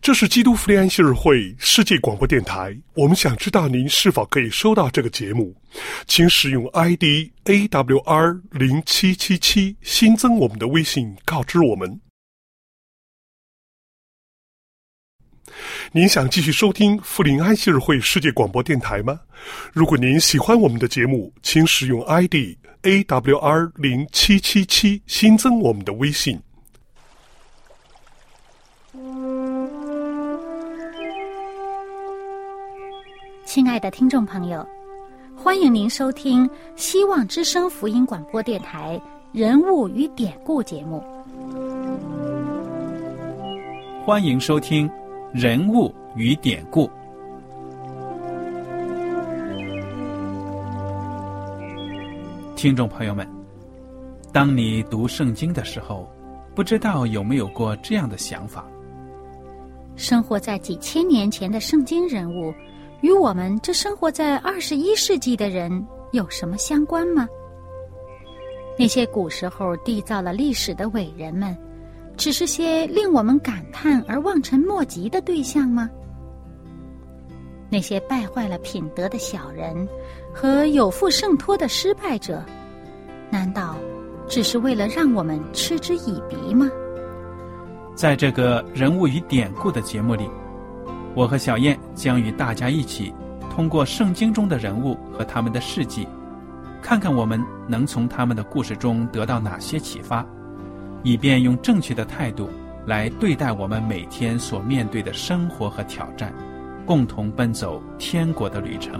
这是基督福音安息日会世界广播电台，我们想知道您是否可以收到这个节目，请使用 ID AWR0777 新增我们的微信告知我们。您想继续收听福临安息日会世界广播电台吗？如果您喜欢我们的节目，请使用 ID AWR0777 新增我们的微信。 亲爱的听众朋友，欢迎您收听希望之声福音广播电台人物与典故节目。 欢迎收听人物与典故。听众朋友们，当你读圣经的时候，不知道有没有过这样的想法： 生活在几千年前的圣经人物与我们这生活在21世纪的人有什么相关吗？那些古时候缔造了历史的伟人们，只是些令我们感叹而望尘莫及的对象吗？那些败坏了品德的小人和有负圣托的失败者，难道只是为了让我们嗤之以鼻吗？ 在这个人物与典故的节目里，我和小燕将与大家一起通过圣经中的人物和他们的事迹，看看我们能从他们的故事中得到哪些启发，以便用正确的态度来对待我们每天所面对的生活和挑战，共同奔走天国的旅程。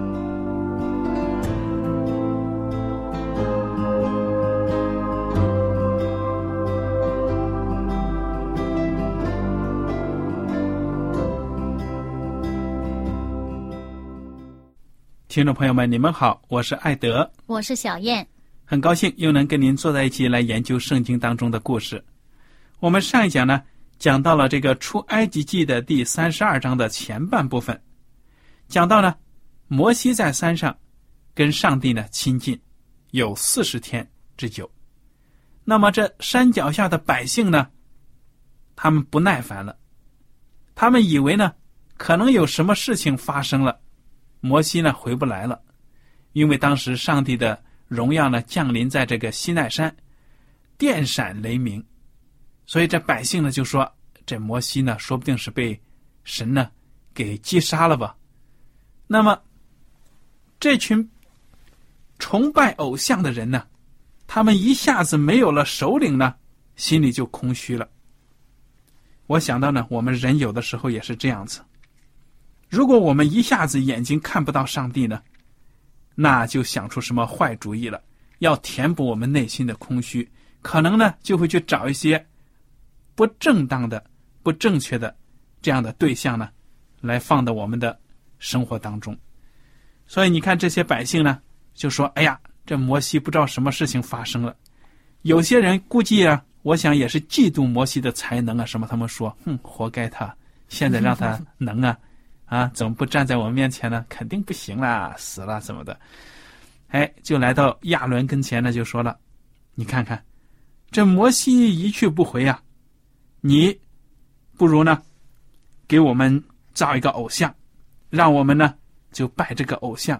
听众朋友们，你们好，我是艾德， 我是小燕， 很高兴又能跟您坐在一起来研究圣经当中的故事。我们上一讲呢，讲到了这个出埃及记的第32章的前半部分，讲到呢，摩西在山上跟上帝呢亲近，有40天之久。那么这山脚下的百姓呢，他们不耐烦了，他们以为呢，可能有什么事情发生了。摩西呢回不来了，因为当时上帝的荣耀呢降临在这个西奈山，电闪雷鸣，所以这百姓呢就说，这摩西呢说不定是被神呢给击杀了吧。那么这群崇拜偶像的人呢，他们一下子没有了首领呢，心里就空虚了。我想到呢，我们人有的时候也是这样子，如果我们一下子眼睛看不到上帝呢，那就想出什么坏主意了，要填补我们内心的空虚，可能呢就会去找一些不正当的、不正确的这样的对象呢，来放到我们的生活当中。所以你看这些百姓呢，就说，哎呀，这摩西不知道什么事情发生了。有些人估计啊，我想也是嫉妒摩西的才能啊什么，他们说，活该他，现在让他能啊，怎么不站在我们面前呢？肯定不行啦，死了怎么的？就来到亚伦跟前呢，就说了，你看看，这摩西一去不回啊，你不如呢，给我们造一个偶像，让我们呢就拜这个偶像。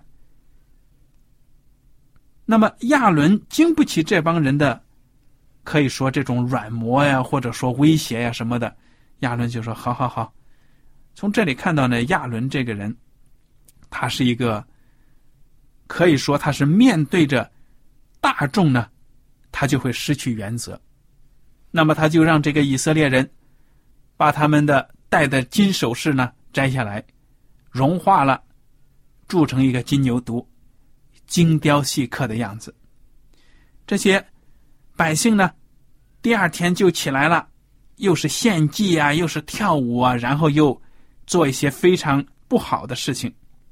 那么亚伦经不起这帮人的，可以说这种软磨呀，或者说威胁呀什么的，亚伦就说，好好好。从这里看到呢，亚伦这个人，他是一个可以说他是面对着大众呢，他就会失去原则。那么他就让这个以色列人把他们的戴的金首饰呢摘下来，融化了，铸成一个金牛犊，精雕细刻的样子。这些百姓呢，第二天就起来了，又是献祭啊，又是跳舞啊，然后又做一些非常不好的事情。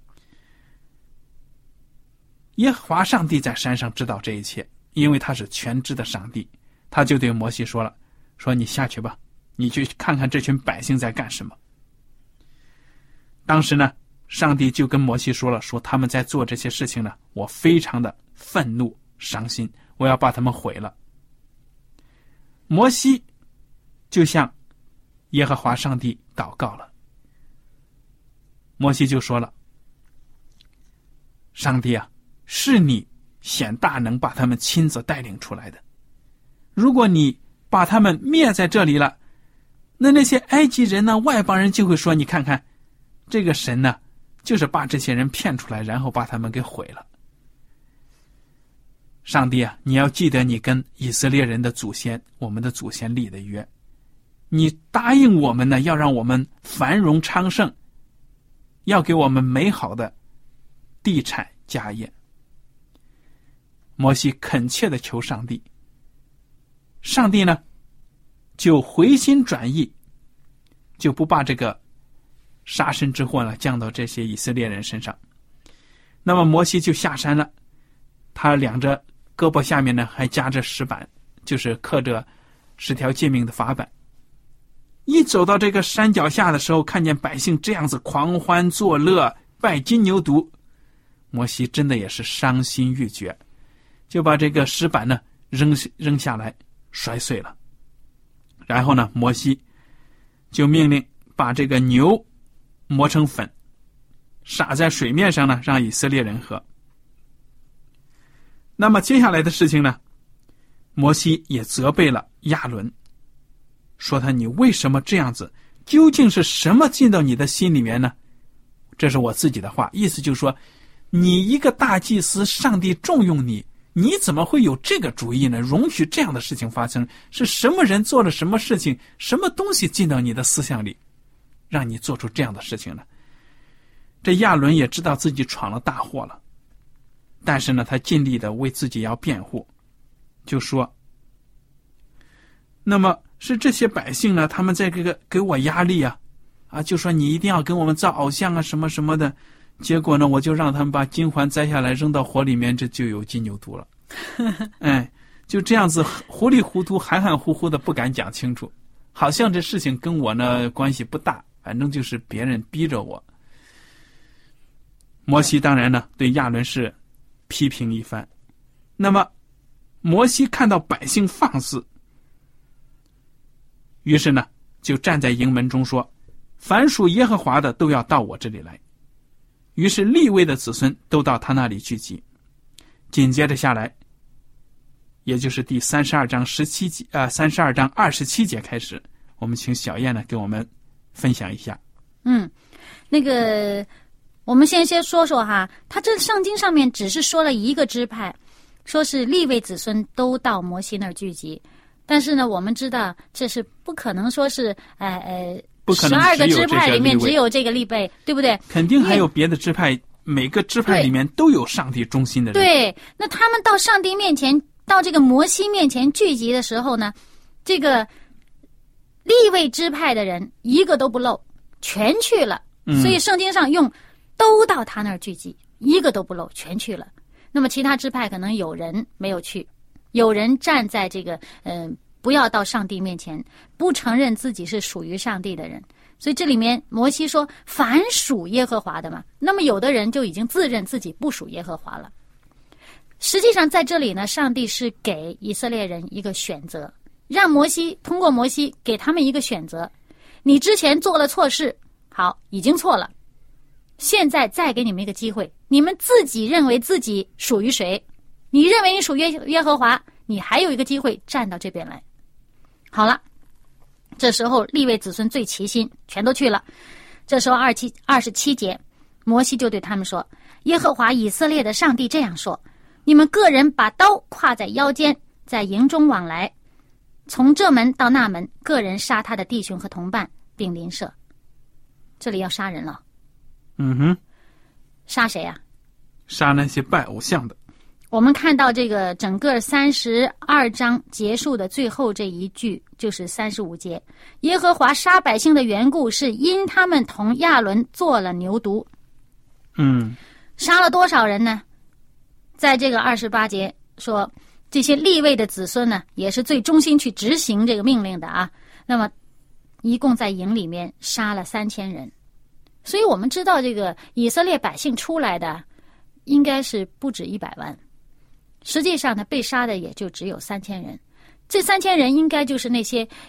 耶和华上帝在山上知道这一切，因为他是全知的上帝，他就对摩西说了，说你下去吧，你去看看这群百姓在干什么。当时呢，上帝就跟摩西说了，说他们在做这些事情呢，我非常的愤怒伤心，我要把他们毁了。摩西就向耶和华上帝祷告了。摩西就说了，上帝啊，是你显大能把他们亲自带领出来的，如果你把他们灭在这里了，那些埃及人呢，外邦人就会说，你看看这个神呢，就是把这些人骗出来，然后把他们给毁了。上帝啊，你要记得你跟以色列人的祖先，我们的祖先立的约，你答应我们呢，要让我们繁荣昌盛，要给我们美好的地产家业。摩西恳切地求上帝，上帝呢就回心转意，就不把这个杀身之祸呢降到这些以色列人身上。那么摩西就下山了，他两着胳膊下面呢还夹着石板，就是刻着10条诫命的法版。一走到这个山脚下的时候，看见百姓这样子狂欢作乐，拜金牛犊，摩西真的也是伤心欲绝，就把这个石板呢扔下来摔碎了。然后呢，摩西就命令把这个牛磨成粉，撒在水面上呢，让以色列人喝。那么接下来的事情呢，摩西也责备了亚伦，说他，你为什么这样子？究竟是什么进到你的心里面呢？这是我自己的话，意思就是说，你一个大祭司，上帝重用你，你怎么会有这个主意呢？容许这样的事情发生？是什么人做了什么事情，什么东西进到你的思想里，让你做出这样的事情呢？这亚伦也知道自己闯了大祸了，但是呢，他尽力的为自己要辩护，就说，那么是这些百姓呢，他们在这个给我压力啊，就说你一定要跟我们造偶像啊，什么什么的。结果呢，我就让他们把金环摘下来扔到火里面，这就有金牛犊了。哎，就这样子糊里糊涂、含含糊糊的，不敢讲清楚，好像这事情跟我呢关系不大，反正就是别人逼着我。摩西当然呢对亚伦是批评一番。那么摩西看到百姓放肆，于是呢就站在营门中说，凡属耶和华的都要到我这里来。于是利未的子孙都到他那里聚集。紧接着下来，也就是第32章32章27节开始，我们请小燕呢给我们分享一下。 那个我们先说说哈，他这圣经上面只是说了一个支派，说是利未子孙都到摩西那儿聚集，但是呢，我们知道这是不可能说是12个支派里面只有这个利未，对不对？ 肯定还有别的支派，每个支派里面都有上帝中心的人。 对，那他们到上帝面前，到这个摩西面前聚集的时候呢，这个利未支派的人一个都不漏，全去了。所以圣经上用都到他那儿聚集，一个都不漏，全去了。那么其他支派可能有人没有去，有人站在这个不要到上帝面前，不承认自己是属于上帝的人。所以这里面摩西说凡属耶和华的嘛，那么有的人就已经自认自己不属耶和华了。实际上在这里呢，上帝是给以色列人一个选择，让摩西通过摩西给他们一个选择，你之前做了错事，好，已经错了，现在再给你们一个机会，你们自己认为自己属于谁，你认为你属于耶和华，你还有一个机会站到这边来。好了，这时候利未子孙最齐心，全都去了。这时候27节，摩西就对他们说，耶和华以色列的上帝这样说，你们个人把刀挎在腰间，在营中往来，从这门到那门，个人杀他的弟兄和同伴并邻舍。这里要杀人了。杀谁啊？ 杀那些拜偶像的。 我们看到这个整个32章结束的最后这一句，就是35节，耶和华杀百姓的缘故是因他们同亚伦做了牛犊。杀了多少人呢？在这个28节说，这些利未的子孙呢，也是最忠心去执行这个命令的啊。那么一共在营里面杀了3000人。所以我们知道这个以色列百姓出来的应该是不止100万，实际上呢被杀的也就只有3000人。这3000人应该就是那些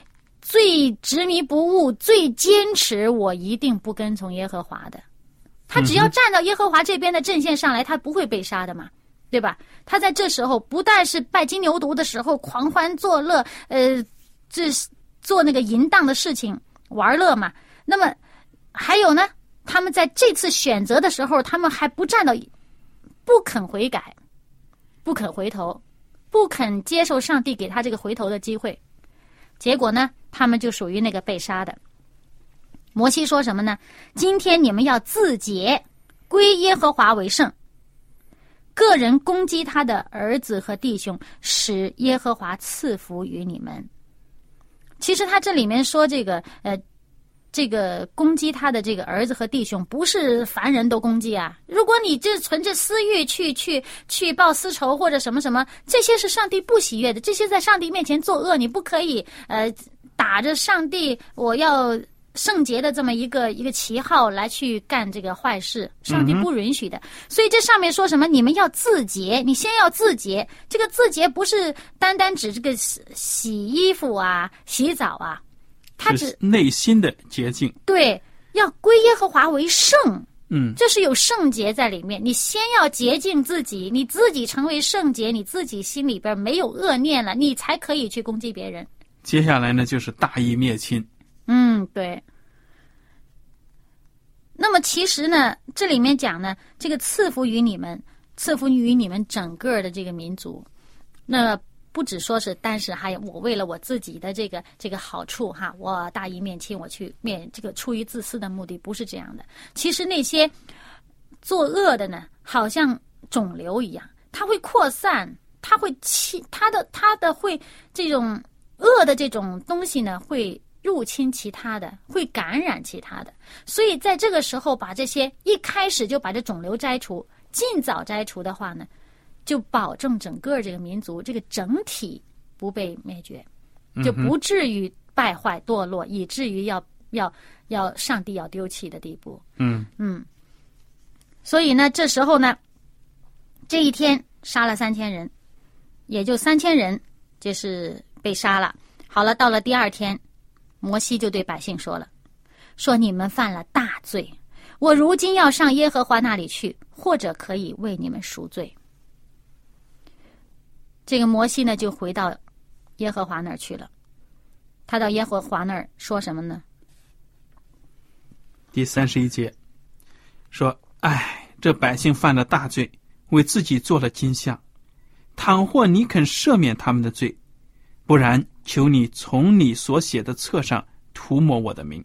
最执迷不悟、最坚持，我一定不跟从耶和华的。他只要站到耶和华这边的阵线上来，他不会被杀的嘛，对吧？他在这时候不但是拜金牛犊的时候狂欢作乐，这做那个淫荡的事情玩乐嘛。那么还有呢，他们在这次选择的时候，他们还不站到，不肯悔改，不肯回头，不肯接受上帝给他这个回头的机会。结果呢，他们就属于那个被杀的。摩西说什么呢？今天你们要自洁，归耶和华为圣，个人攻击他的儿子和弟兄，使耶和华赐福于你们。其实他这里面说这个攻击他的这个儿子和弟兄，不是凡人都攻击啊。如果你这存着私欲去报私仇或者什么什么，这些是上帝不喜悦的，这些在上帝面前作恶，你不可以打着上帝我要圣洁的这么一个旗号来去干这个坏事，上帝不允许的。所以这上面说什么？你们要自洁，你先要自洁。这个自洁不是单单指这个洗衣服啊、洗澡啊。他是内心的洁净， 对，要归耶和华为圣， 这是有圣洁在里面。你先要洁净自己，你自己成为圣洁，你自己心里边没有恶念了，你才可以去攻击别人。 接下来呢，就是大义灭亲。 对。那么其实呢，这里面讲呢，这个赐福于你们整个的这个民族，那不只说是，但是还有我为了我自己的这个好处哈，我大义灭亲，我去灭这个出于自私的目的，不是这样的。其实那些作恶的呢，好像肿瘤一样，它会扩散，它会它的会这种恶的这种东西呢，会入侵其他的，会感染其他的。所以在这个时候把这些一开始就把这肿瘤摘除，尽早摘除的话呢，就保证整个这个民族这个整体不被灭绝，就不至于败坏堕落，以至于要上帝要丢弃的地步。所以呢，这时候呢，这一天杀了3000人，也就3000人就是被杀了。好了，到了第二天，摩西就对百姓说了，说你们犯了大罪，我如今要上耶和华那里去，或者可以为你们赎罪。这个摩西呢，就回到耶和华那儿去了。他到耶和华那儿说什么呢？ 第31节说：这百姓犯了大罪，为自己做了金像。倘或你肯赦免他们的罪，不然求你从你所写的册上涂抹我的名。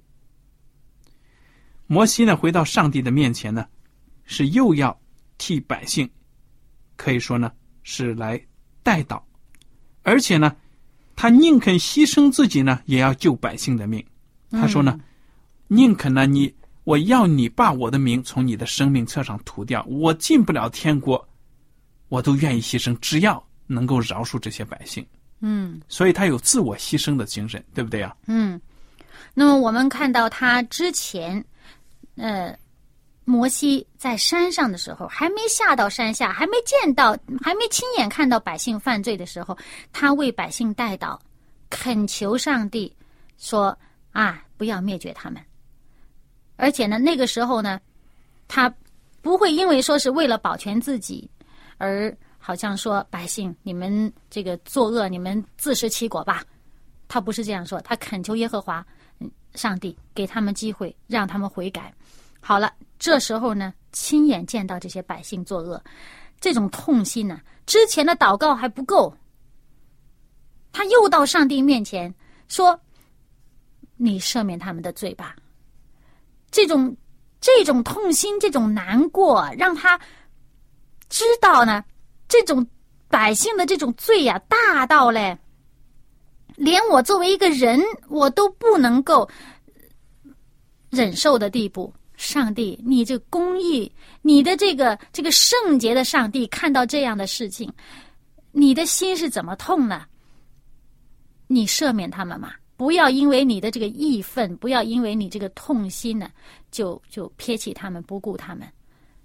摩西呢，回到上帝的面前呢，是又要替百姓，可以说呢，是来代祷，而且呢，他宁肯牺牲自己呢，也要救百姓的命。他说呢，宁肯呢，我要你把我的名从你的生命册上涂掉，我进不了天国，我都愿意牺牲，只要能够饶恕这些百姓。所以他有自我牺牲的精神，对不对啊？ 那么我们看到他之前，摩西在山上的时候，还没下到山下，还没亲眼看到百姓犯罪的时候，他为百姓代祷，恳求上帝说不要灭绝他们。而且呢，那个时候呢，他不会因为说是为了保全自己而好像说百姓你们这个作恶，你们自食其果吧。他不是这样说，他恳求耶和华上帝给他们机会，让他们悔改。好了，这时候呢，亲眼见到这些百姓作恶，这种痛心呢，之前的祷告还不够，他又到上帝面前说，你赦免他们的罪吧。这种痛心，这种难过，让他知道呢，这种百姓的这种罪呀，大到嘞，连我作为一个人我都不能够忍受的地步。上帝，你这公义，你的这个圣洁的上帝，看到这样的事情，你的心是怎么痛呢？你赦免他们嘛，不要因为你的这个义愤，不要因为你这个痛心呢，就撇弃他们，不顾他们。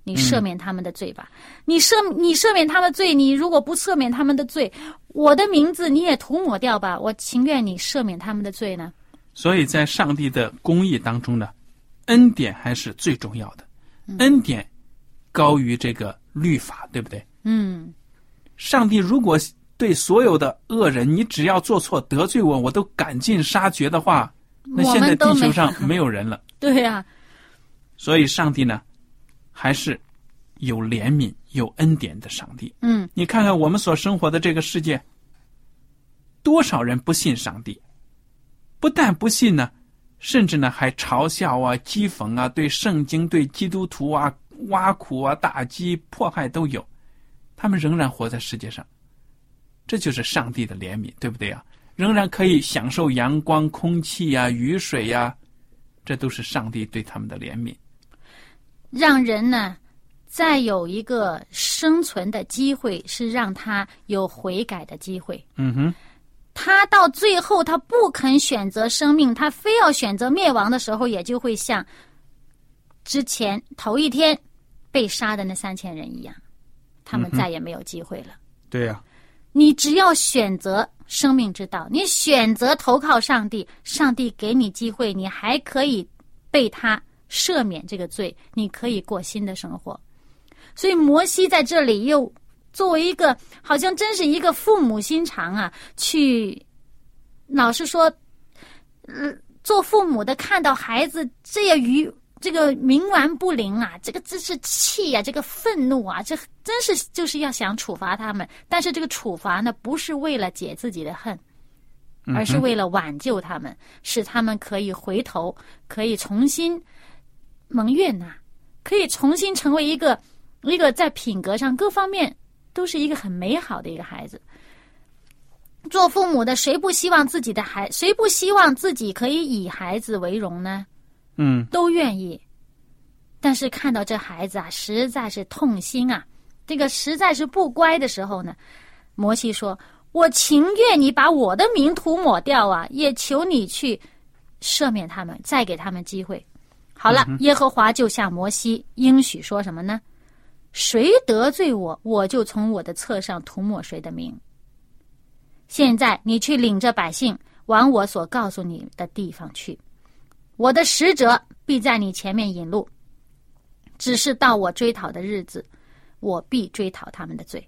你赦免他们的罪吧。你赦免他们的罪，你如果不赦免他们的罪，我的名字你也涂抹掉吧，我情愿你赦免他们的罪呢。 所以在上帝的公义当中呢，恩典还是最重要的，恩典高于这个律法，对不对？上帝如果对所有的恶人，你只要做错得罪我都赶尽杀绝的话，那现在地球上没有人了。 对呀， 所以上帝呢还是有怜悯有恩典的上帝。你看看我们所生活的这个世界，多少人不信上帝，不但不信呢，甚至呢还嘲笑啊讥讽啊，对圣经对基督徒啊挖苦啊打击迫害都有，他们仍然活在世界上。这就是上帝的怜悯，对不对啊？仍然可以享受阳光空气啊雨水啊，这都是上帝对他们的怜悯， 让人呢再有一个生存的机会，是让他有悔改的机会。他到最后他不肯选择生命，他非要选择灭亡的时候，也就会像之前头一天被杀的那3000人一样，他们再也没有机会了。 对呀， 你只要选择生命之道，你选择投靠上帝，上帝给你机会，你还可以被他赦免这个罪，你可以过新的生活。所以摩西在这里又作为一个好像真是一个父母心肠啊，去老是说做父母的看到孩子这个冥顽不灵啊，这个真是气啊，这个愤怒啊，这真是就是要想处罚他们。但是这个处罚呢，不是为了解自己的恨，而是为了挽救他们，使他们可以回头，可以重新蒙悦纳，可以重新成为一个在品格上各方面都是一个很美好的一个孩子。做父母的谁不希望自己的谁不希望自己可以以孩子为荣呢？都愿意。但是看到这孩子啊，实在是痛心啊，这个实在是不乖的时候呢，摩西说，我情愿你把我的名涂抹掉啊，也求你去赦免他们，再给他们机会。好了，耶和华就向摩西应许说什么呢？谁得罪我，我就从我的册上涂抹谁的名。现在你去领着百姓往我所告诉你的地方去，我的使者必在你前面引路，只是到我追讨的日子，我必追讨他们的罪。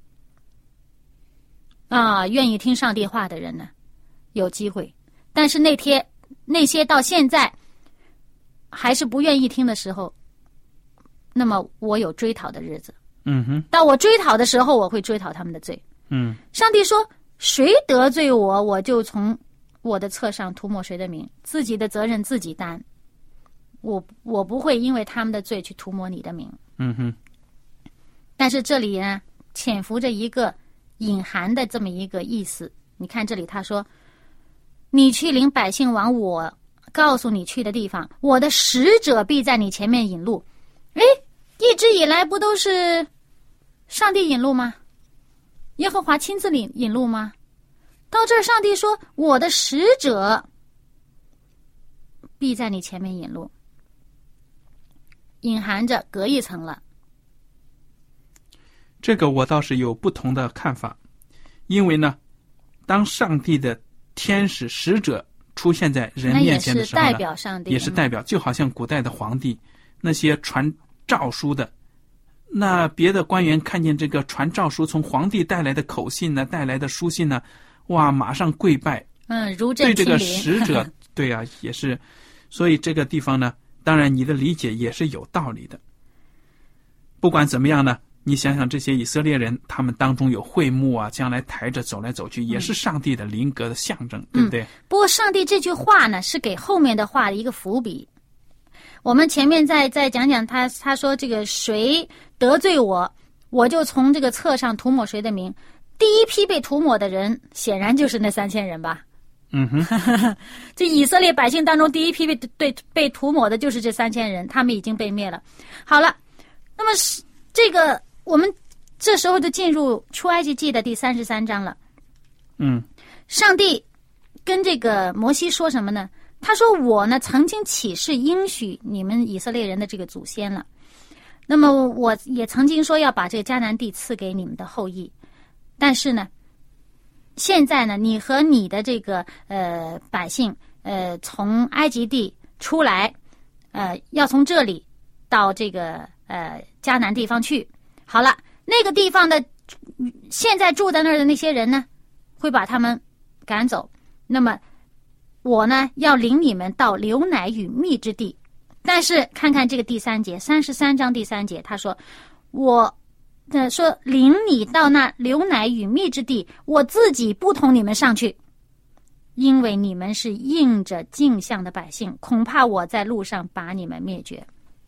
愿意听上帝话的人呢，有机会。但是那些到现在还是不愿意听的时候，那么我有追讨的日子。到我追讨的时候，我会追讨他们的罪。上帝说，谁得罪我，我就从我的册上涂抹谁的名，自己的责任自己担。我不会因为他们的罪去涂抹你的名。但是这里呢，潜伏着一个隐含的这么一个意思。你看这里他说，你去领百姓往我告诉你去的地方，我的使者必在你前面引路。一直以来不都是上帝引路吗？耶和华亲自引路吗？到这儿上帝说，我的使者必在你前面引路，隐含着隔一层了。 这个我倒是有不同的看法，因为呢，当上帝的天使使者出现在人面前的时候呢， 那也是代表上帝， 也是代表，就好像古代的皇帝那些传诏书的，那别的官员看见这个传诏书从皇帝带来的口信呢，带来的书信呢，哇，马上跪拜， 如朕亲临。对这个使者对啊，也是。所以这个地方呢，当然你的理解也是有道理的。不管怎么样呢，你想想这些以色列人，他们当中有会幕啊，将来抬着走来走去，也是上帝的灵格的象征，对不对？ 不过上帝这句话呢，是给后面的话的一个伏笔。我们前面再讲讲他说这个谁得罪我，我就从这个册上涂抹谁的名。第一批被涂抹的人，显然就是那3000人吧。这以色列百姓当中，第一批被涂抹的就是这3000人，他们已经被灭了。好了，那么这个我们这时候就进入出埃及记的第33章了。上帝跟这个摩西说什么呢？他说，我呢曾经起誓应许你们以色列人的这个祖先了， 那么我也曾经说要把这个迦南地赐给你们的后裔，但是呢，现在呢，你和你的这个百姓从埃及地出来，要从这里到这个迦南地方去。好了，那个地方的现在住在那儿的那些人呢，会把他们赶走。那么我呢，要领你们到流奶与蜜之地。但是看看这个第3节，33章第3节，他说我说领你到那流奶与蜜之地，我自己不同你们上去，因为你们是应着镜像的百姓，恐怕我在路上把你们灭绝。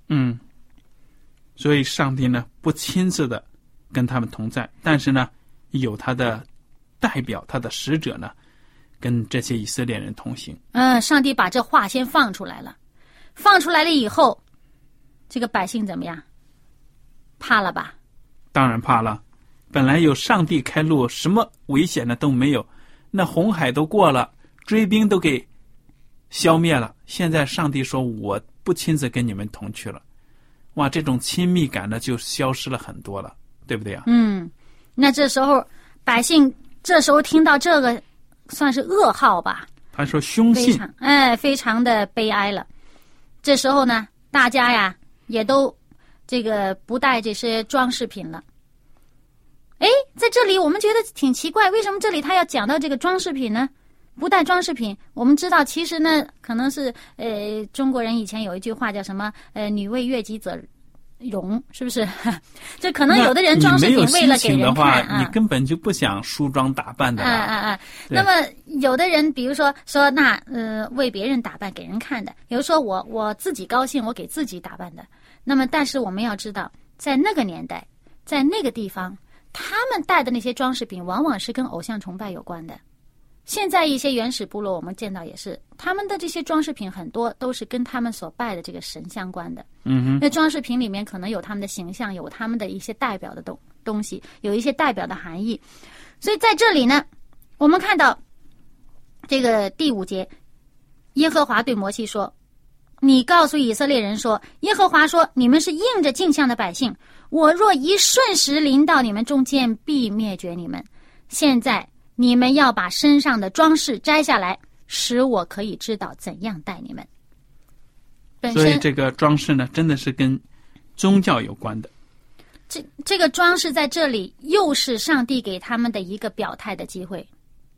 所以上帝呢不亲自的跟他们同在，但是呢有他的代表，他的使者呢跟这些以色列人同行。 上帝把这话先放出来了，放出来了以后，这个百姓怎么样？怕了吧？ 当然怕了。本来有上帝开路，什么危险的都没有，那红海都过了，追兵都给消灭了。现在上帝说我不亲自跟你们同去了，哇，这种亲密感呢就消失了很多了，对不对啊？ 那这时候百姓这时候听到这个算是噩耗吧， 他说凶信， 非常的悲哀了。这时候呢，大家呀也都这个不带这些装饰品了。在这里我们觉得挺奇怪，为什么这里他要讲到这个装饰品呢？不带装饰品，我们知道其实呢，可能是中国人以前有一句话叫什么女为悦己者容，是不是？这可能有的人装饰品为了给人看， 你根本就不想梳妆打扮的。 那么有的人比如说那为别人打扮给人看的，比如说我自己高兴，我给自己打扮的。那么但是我们要知道，在那个年代，在那个地方，他们带的那些装饰品往往是跟偶像崇拜有关的。现在一些原始部落我们见到也是，他们的这些装饰品很多都是跟他们所拜的这个神相关的。那装饰品里面可能有他们的形象，有他们的一些代表的东西，有一些代表的含义。所以在这里呢，我们看到这个第5节，耶和华对摩西说，你告诉以色列人说，耶和华说，你们是应着镜像的百姓，我若一瞬时临到你们中间，必灭绝你们。现在你们要把身上的装饰摘下来，使我可以知道怎样待你们。 所以这个装饰呢，真的是跟宗教有关的。 这个装饰在这里又是上帝给他们的一个表态的机会。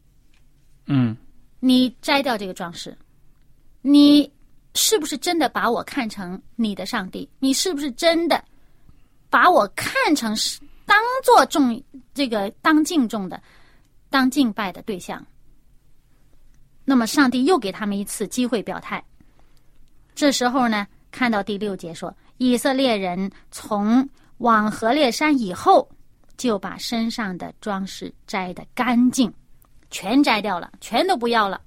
你摘掉这个装饰，你是不是真的把我看成你的上帝？你是不是真的把我看成是当作当敬重的、当敬拜的对象？那么上帝又给他们一次机会表态。这时候呢，看到第6节说，以色列人从往何烈山以后，就把身上的装饰摘得干净，全摘掉了，全都不要了。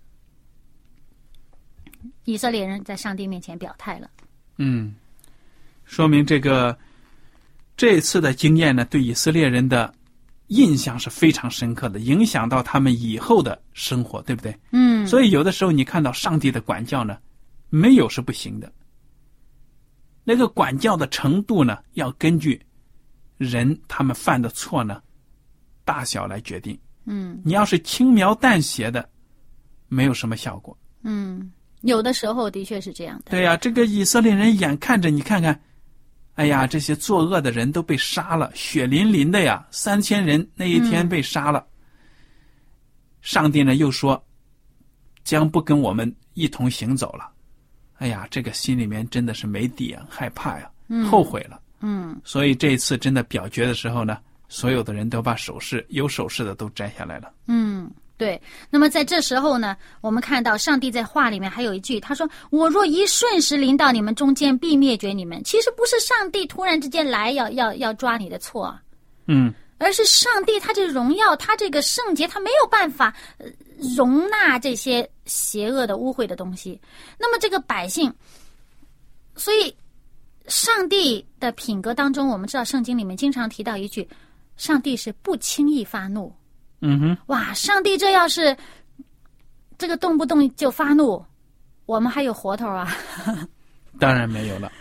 以色列人在上帝面前表态了。 说明这次的经验呢，对以色列人的印象是非常深刻的，影响到他们以后的生活，对不对？所以有的时候你看到上帝的管教呢，没有是不行的。那个管教的程度呢，要根据人他们犯的错呢大小来决定。你要是轻描淡写的，没有什么效果。 有的时候的确是这样的。 对呀，这个以色列人眼看着，你看看，哎呀，这些作恶的人都被杀了，血淋淋的呀，3000人那一天被杀了。上帝呢又说将不跟我们一同行走了。哎呀，这个心里面真的是没底啊，害怕呀，后悔了。所以这一次真的表决的时候呢，所有的人都把有首饰的都摘下来了。 对。那么在这时候呢，我们看到上帝在话里面还有一句，他说，我若一瞬时临到你们中间，必灭绝你们。其实不是上帝突然之间来要抓你的错，而是上帝他这荣耀，他这个圣洁，他没有办法容纳这些邪恶的污秽的东西。那么这个百姓，所以上帝的品格当中，我们知道圣经里面经常提到一句，上帝是不轻易发怒。哇，上帝这要是这个动不动就发怒，我们还有活头啊？ 当然没有了。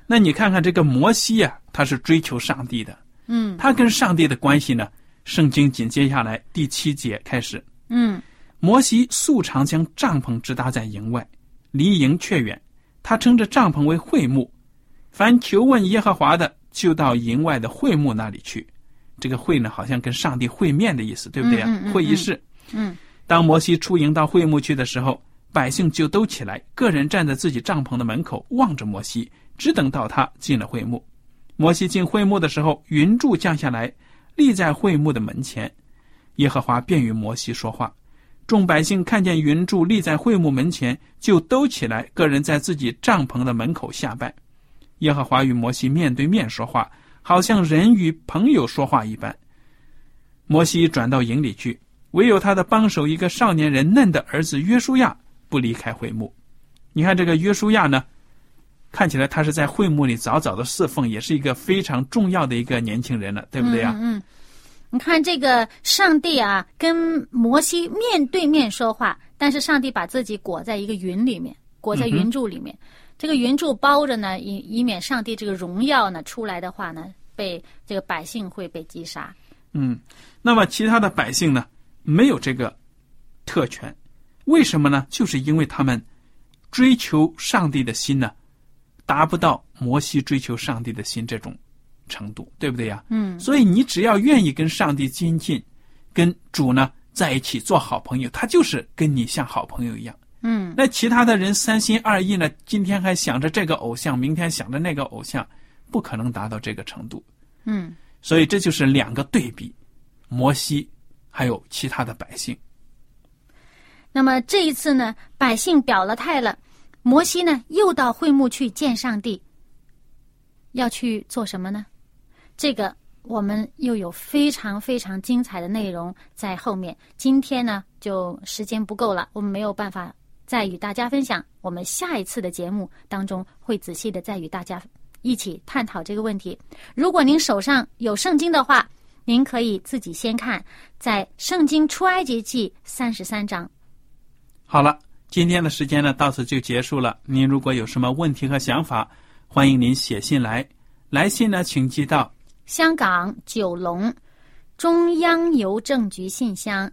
那你看看这个摩西啊，他是追求上帝的。他跟上帝的关系呢，圣经紧接下来第7节开始。摩西素常将帐篷支搭在营外，离营却远，他称这帐篷为会幕。凡求问耶和华的，就到营外的会幕那里去。这个会呢，好像跟上帝会面的意思，对不对啊？会议室。当摩西出营到会幕去的时候，百姓就都起来，个人站在自己帐篷的门口，望着摩西，只等到他进了会幕。摩西进会幕的时候，云柱降下来，立在会幕的门前。耶和华便与摩西说话。众百姓看见云柱立在会幕门前，就都起来，个人在自己帐篷的门口下拜。耶和华与摩西面对面说话，好像人与朋友说话一般。摩西转到营里去，唯有他的帮手一个少年人嫩的儿子约书亚不离开会幕。你看这个约书亚呢，看起来他是在会幕里早早的侍奉，也是一个非常重要的一个年轻人了，对不对啊？ 你看这个上帝啊，跟摩西面对面说话，但是上帝把自己裹在一个云里面，裹在云柱里面。这个云柱包着呢，以免上帝这个荣耀呢出来的话呢，被这个百姓会被击杀。 那么其他的百姓呢，没有这个特权，为什么呢？就是因为他们追求上帝的心呢，达不到摩西追求上帝的心这种程度，对不对呀？所以你只要愿意跟上帝亲近，跟主呢在一起做好朋友，他就是跟你像好朋友一样。那其他的人三心二意呢，今天还想着这个偶像，明天想着那个偶像，不可能达到这个程度。所以这就是两个对比，摩西还有其他的百姓。 那么这一次呢，百姓表了态了，摩西呢又到会幕去见上帝，要去做什么呢？这个我们又有非常非常精彩的内容在后面。今天呢就时间不够了，我们没有办法再与大家分享，我们下一次的节目当中会仔细的再与大家一起探讨这个问题。如果您手上有圣经的话，您可以自己先看在圣经出埃及记33章。 好了，今天的时间呢到此就结束了。您如果有什么问题和想法，欢迎您写信来，来信呢请寄到香港九龙中央邮政局信箱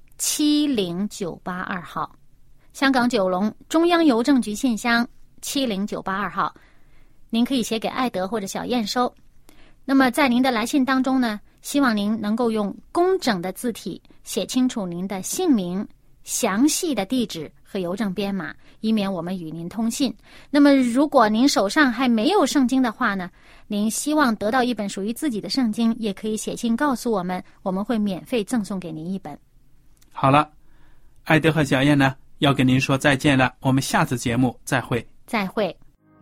70982号，香港九龙中央邮政局信箱70982号，您可以写给艾德或者小燕收。那么在您的来信当中呢，希望您能够用工整的字体写清楚您的姓名、详细的地址和邮政编码，以免我们与您通信。那么如果您手上还没有圣经的话呢，您希望得到一本属于自己的圣经，也可以写信告诉我们，我们会免费赠送给您一本。 好了，艾德和小燕呢要跟您说再见了，我们下次节目再会。 再会。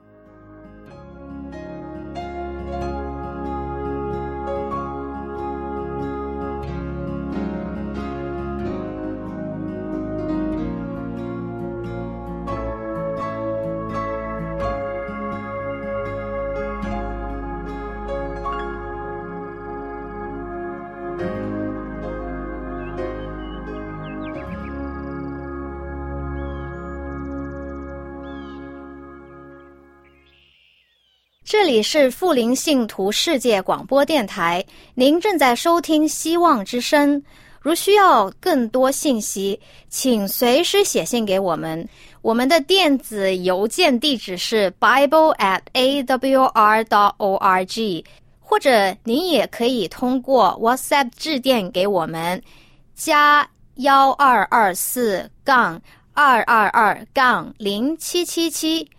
这里是富林信徒世界广播电台，您正在收听希望之声。如需要更多信息，请随时写信给我们。我们的电子邮件地址是 bible@awr.org， 或者您也可以通过 WhatsApp 致电给我们，加1224-222-0777